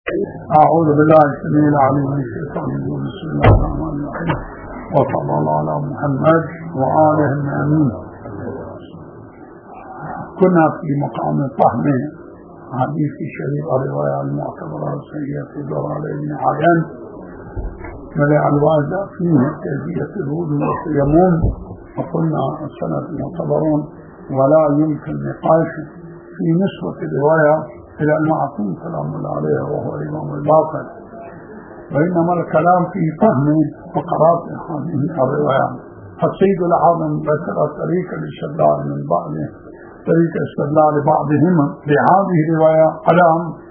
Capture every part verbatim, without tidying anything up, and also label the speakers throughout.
Speaker 1: أعوذ بالله السميع العليم من الشيطان الرجيم. بسم الله الرحمن الرحيم، وصلى الله على محمد وآله آمين. كنا في مقام فهم حديث الشريف الرواية المعتبرة سيئة ضلال ابن عجل ملأ الواجع فيه كيفية الوضوء والتيمم، وقلنا السند معتبرون ولا يمكن نقاش في نسبة الرواية إلى المعصوم سلام الله عليه وهو الإمام الباقر، وإنما الكلام في فهم فقرات هذه الرواية. فالسيد العظم ذكر طريق الاستدلال من بعضه طريق استدلال بعضهم بهذه الرواية على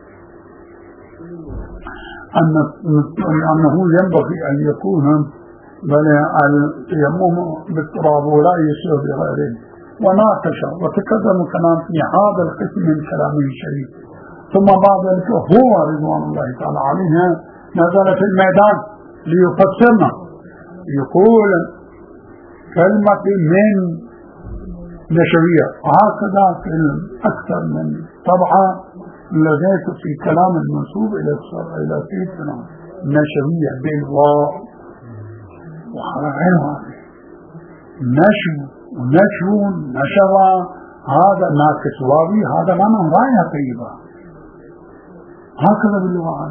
Speaker 1: أن أنه ينبغي أن يكون بل التيمم بالتراب ولا يصير بغيره، وناقش وتقدم كلام في هذا القسم من كلامه الشريف. ثم بعد ذلك هو رضوان الله تعالى عليه نزل في الميدان ليفسرنا، يقول كلمة من نشوية، وهكذا في أكثر من طبعة لغاية في كلام المنسوب إلى إلى سيدنا نشوية بالواو وعلى عينها نشو ونشو نشوى، هذا ناقص واوي، هذا معنى راية طيبة، هكذا باللغة.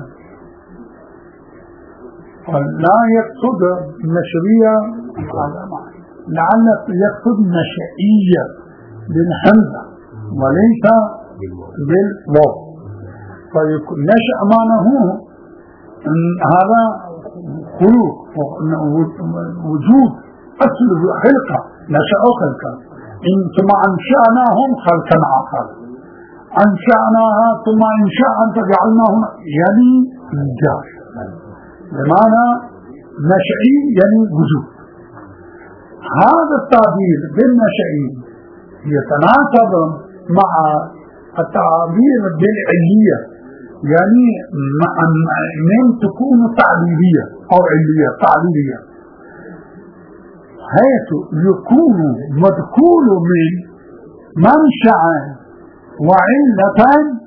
Speaker 1: فلا يقصد النشوية لعل يقصد نشئية بالحمزة وليس بالواو، فيكون نشأ معناه هذا خلوق وجود أصل خلقة، نشأوا خلقا ثم أنشأناهم خلقا آخر، أنشأناها ثم إنشاء فجعلناهم يعني إنجاز، بمعنى نشئي يعني وجود. هذا التعبير بالنشئي يتناسب مع التعبير بالعلية، يعني من تكون تعبيرية أو علية تعبيرية، حيث يكون مدخول من منشأ وعلة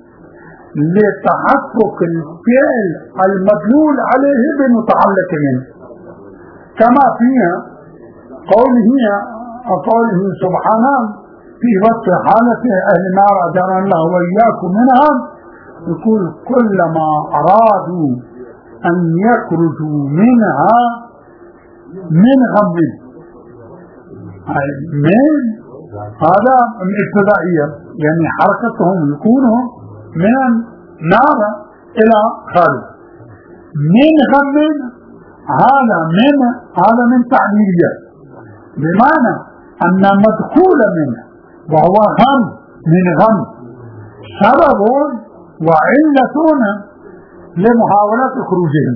Speaker 1: لتحقق الفعل المدلول عليه بمتعلق منه، كما فيها قوله قوله سبحانه في وصف حالة أهل النار أجارنا الله وإياكم منها، يقول كلما أرادوا أن يخرجوا منها من غم، من هذا ابتدائية يعني حركتهم يكونوا من النار إلى خارج، من غم هذا من هذا من تعبيرية، بمعنى أن مدخول منه وهو غم من غم سبب وعلة لمحاولة خروجهم.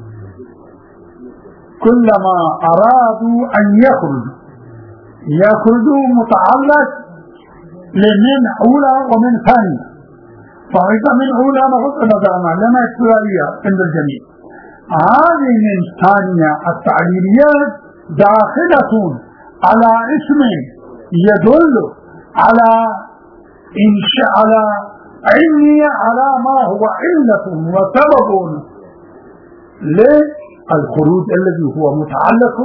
Speaker 1: كلما أرادوا أن يخرجوا يخرجوا متعلق لمن أولى ومن ثانية، فإذا من أولى نغض نظرنا لما اكترارية عند الجميع، هذه من ثانية التعليليات داخلة على اسم يدل على إنشاء على علمية على ما هو علة وسبب للخروج الذي هو متعلق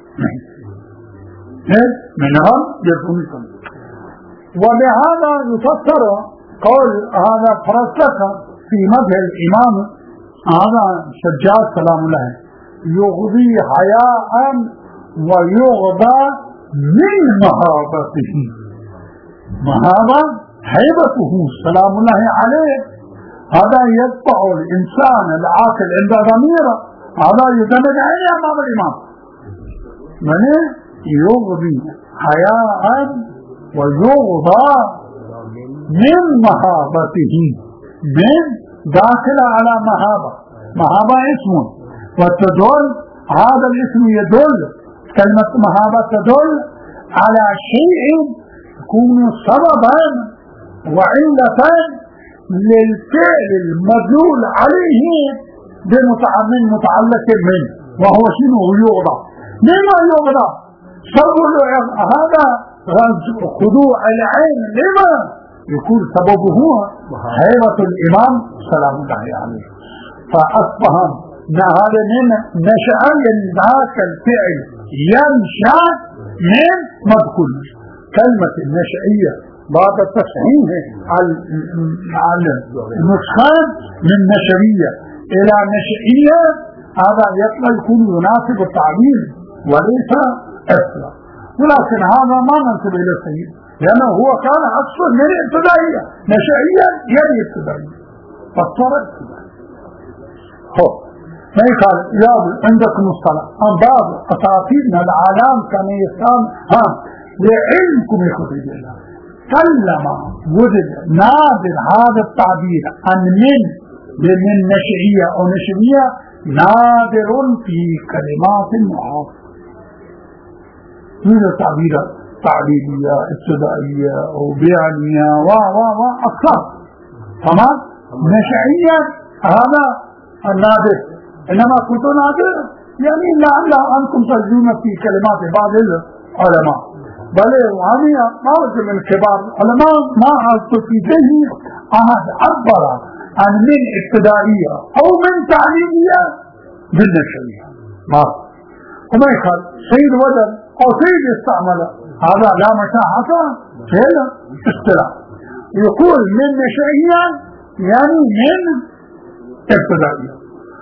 Speaker 1: منهم يكون. وبهذا يفسر قول هذا فرسك في مذهب الإمام هذا سجاد سلام الله، يغضي حياء ويغضى من مهابته، مهابة هيبته سلام الله عليه، هذا يدفع الإنسان العاقل عند ضميره، هذا يدمج عليه أمام الإمام، من يغضي حياء ويغضى من مهابته، من داخل على مهابة، مهابة اسم وتدل هذا الاسم يدل كلمة مهابة تدل على شيء يكون سببا وعلة للفعل المدلول عليه بمتعمل متعلق منه، وهو شنو يغضى. لما يغضى؟ سبب هذا خضوع العين، لما يكون سببه هيبة الإمام سلام الله عليه. فأصبح هذا من نشأ ذاك الفعل ينشأ من مدخول. كلمة النشئية بعد التصحيح على النسخان من نشرية إلى نشئية، هذا يطلع يكون يناسب التعبير وليس أسرع، ولكن هذا ما ننسب إلى السيد لأنه هو كان أصلا من الابتدائية، نشئية يعني ابتدائية فصار ابتدائية. هو ما يقال يا عندكم الصلاة عن بعض أساطيرنا العالم كان يسام ها لعلمكم يخرج الله كلم وجد نادر هذا التعبير عن من من نشئية أو نشئية نادر في كلمات معاصرة. من التعبير تعبيرية ابتدائية أو بيانية و و و أكثر. تمام. نشئية هذا النادر، إنما كنت نادر يعني لعل أنكم تجدون في كلمات بعض العلماء، بل وهذه ما وجد من كبار العلماء ما عرفت في ذهني أحد عبر عن من ابتدائية أو من تعليمية بالنشئية ما وما يقال سيد وجد أو سيد استعمل هذا لا مشاحة هذا اصطلاح. يقول من نشئية يعني من ابتدائية.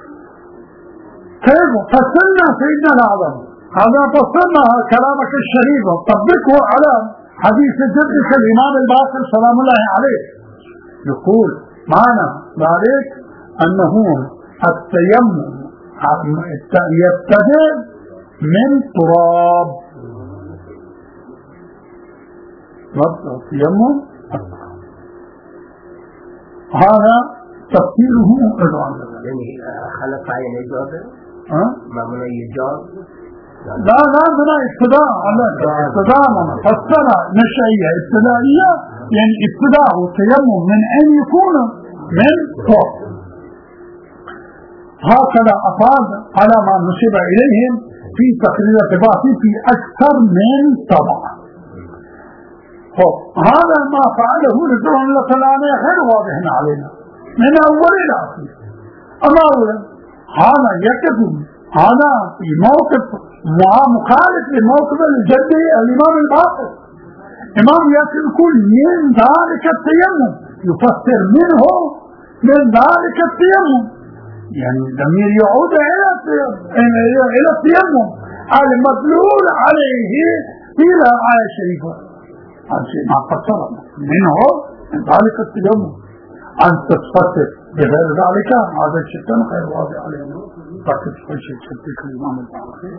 Speaker 1: كيف فصلنا سيدنا الأعظم هذا فصلنا كلامك الشريف طبقه على حديث جدك الإمام الباقر سلام الله عليه. يقول معنى ذلك أنه التيمم يبتدئ من تراب، التيمم هذا تفسيره إضرام
Speaker 2: يعني خلق عين الجواب ما من الجواب
Speaker 1: لا لا من ابتداء ابتداء فسر نشئية ابتدائية يعني ابتداء التيمم من أن يكون من فوق. هكذا أفاد على ما نسب إليهم في تقرير ارتباطي في أكثر من طبعا. هذا ما فعله رضوان الله تعالى غير واضح علينا من أول إلى آخر. أما أولا هذا يكتب هذا في موقف مخالف لموقف الجد الإمام الباقر. إمام ياسر يقول من ذلك التيمم يفسر منه من ذلك التيمم يعني ضمير يعود إلى إلى التيمم المدلول عليه إلى آية شريفة. هذا شيء ما فسر منه من ذلك التيمم. أن تتفسر بغير ذلك هذا الشيء غير واضح علينا. فقط كل شيء تشبك الإمام الباقر.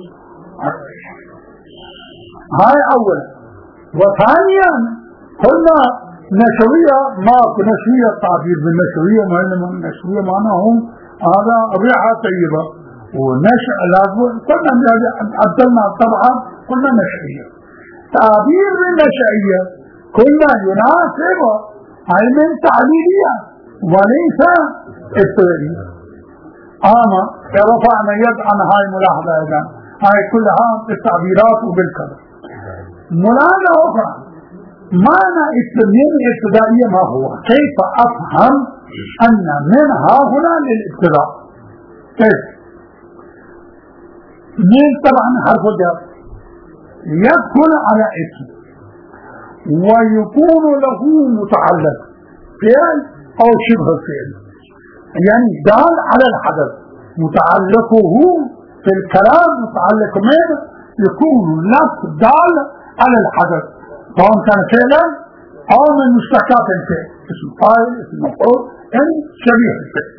Speaker 1: هاي أولا. وثانيا قلنا نشوية ما نشوية تعبير بالنشوية ما إنما النشوية معناهم هذا ريحة طيبة ونشأ لازم قلنا عدلنا طبعا قلنا نشوية تعبير بالنشوية قلنا يناسب علم تعليلية وليس ابتدائية. أما رفعنا يد عن هاي ملاحظة أيضا هاي كلها بالتعبيرات وبالكلام. ملاحظة أخرى معنى التنين الابتدائية ما هو؟ كيف أفهم أن منها هنا للابتداء؟ كيف؟ من طبعا حرف الجر يدخل على اسم ويكون له متعلق فعل أو شبه فعل يعني دال على الحدث متعلقه في الكلام متعلق منه يكون لفظ دال على الحدث سواء كان فعلا أو من مشتقات الفعل اسم فاعل اسم مفعول يعني شبيه الفعل.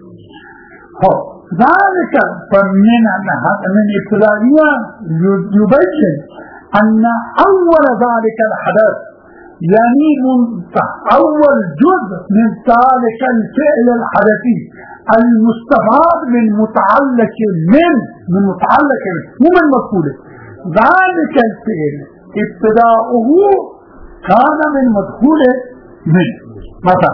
Speaker 1: ذلك فمن من ابتدائية يبين أن أول ذلك الحدث يعني أول جزء من ذلك الفعل الحدثي المستفاد من متعلق من من متعلق مو من مدخوله ذلك الفعل ابتداؤه كان من مدخوله من مثلا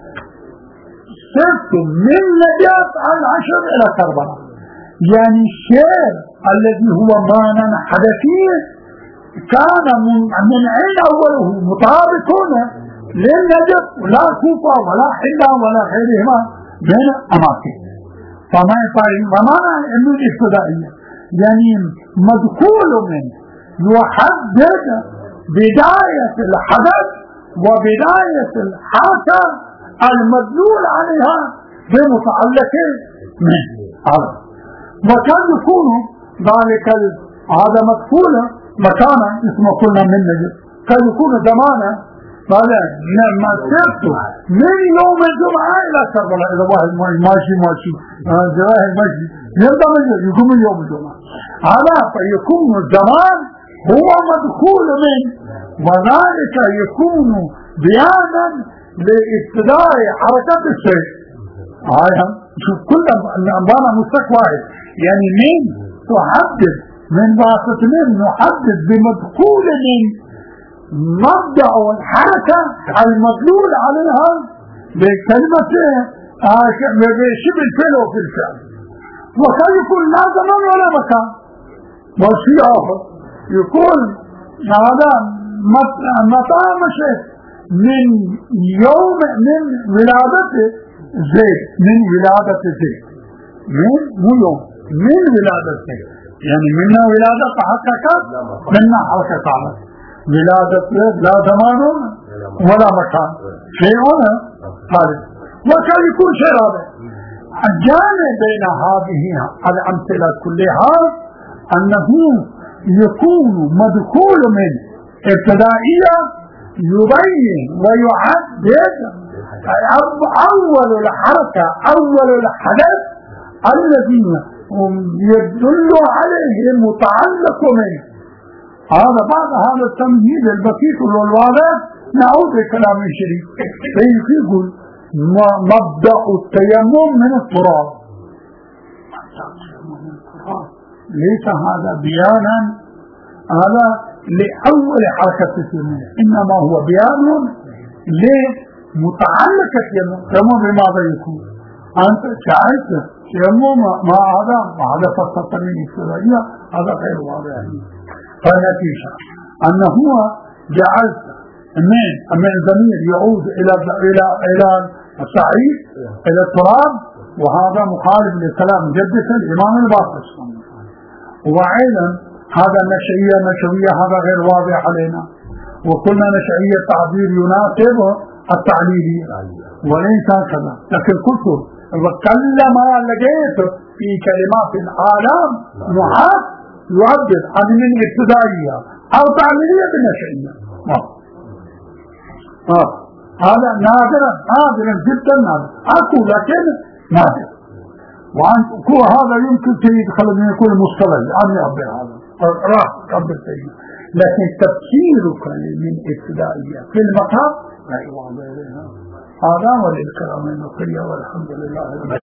Speaker 1: سرت من نجاة العشر إلى كربلاء يعني الشيء الذي هو معنى حدثي كان من من عين أوله مطابقون للنجف ولا كوفة ولا حلة ولا غيرهما من أماكن. فما يفعل ومعنى انه الابتدائية يعني مدخول منه يحدد بداية الحدث وبداية الحركة المدلول عليها بمتعلق منه. وكان يكون ذلك هذا مدخولا مكانا اسمه كنا من نجد، كان يكون زمانا هذا لما سرت من يوم الجمعة إلى كربلاء. إذا واحد ماشي ماشي جراح ماشي يبدأ يكون من يوم الجمعة هذا فيكون الزمان هو مدخول منه، وذلك يكون بيانا لابتداء حركة الشيء. هاي شوف كل أنبانا مستك واحد يعني من تحدد من واسطة من نحدد بمدخول من مبدأ الحركة المدلول عليها بكلمة بشبه الفعل وفي الفعل. وكان يكون لا زمان ولا مكان. والشيء آخر يكون هذا متى مشيت من يوم من ولادته زيد من ولادة زيد من مو يوم من ولادة زيد يعني منا ولادة حققت منا حركة عمل ولادة لا زمان ولا مكان شيء هنا هذا. وكان يكون شيء رابع الجانب بين هذه الأمثلة كلها أنه يكون مدخول من ابتدائية يبين ويعدد أول الحركة أول الحدث الذي يدل عليه المتعلق منه. هذا بعد هذا التمهيد البسيط والواضح نعود لكلام الشريف فيقول مبدأ التيمم من التراب. ليس هذا بيانا هذا لأول حركة التيمم، إنما هو بيان لمتعلق التيمم. تيمم بماذا يكون؟ أنت شاهدت تيمم ما هذا هذا فقط من الشرعية هذا غير واضح. فالنتيجة أنه هو جعلت من من ضمير يعود إلى إلى إلى السعيد إلى التراب، وهذا مخالف لكلام جدة الإمام الباقر. وأيضا هذا نشئية نشوية هذا غير واضح علينا، وكلنا نشئية تعبير يناسب التعليلي وليس كذا. لكن قلت وكلما لقيت في كلمات العالم نحاس يعبر عن من ابتدائية أو تعليلية بنشئية. آه. هذا نادرا نادرا جدا نادر أقول لكن نادر، وعن هذا يمكن يدخل من يكون مصطلح أن يعبر هذا راح يعبر سيئا، لكن تفسيرك من ابتدائية في المقام لا يوضع إليها. هذا وللكرام المقرية والحمد لله.